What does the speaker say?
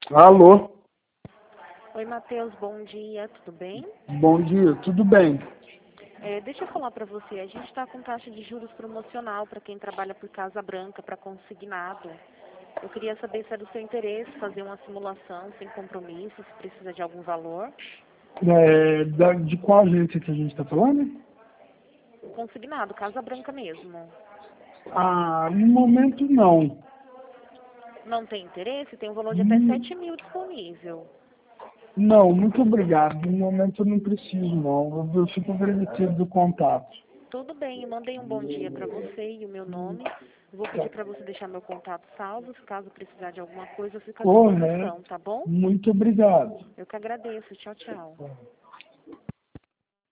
Alô, Oi, Matheus, bom dia, tudo bem? bom dia, tudo bem? Deixa eu falar para você, a gente está com taxa de juros promocional para quem trabalha por Casa Branca, para consignado. Eu queria saber se é do seu interesse fazer uma simulação sem compromisso, se precisa de algum valor. De qual agência que a gente está falando? Consignado, Casa Branca mesmo. Ah, no momento não. Não tem interesse? Tem um valor de até Hum, 7.000 disponível. Não, muito obrigado. No momento eu não preciso, não. Eu fico agradecido do contato. Tudo bem, eu mandei um bom dia para você e o meu nome. Eu vou pedir para você deixar meu contato salvo, se caso precisar de alguma coisa, eu fico à Correto. disposição, tá bom? Muito obrigado. Eu que agradeço. Tchau, tchau.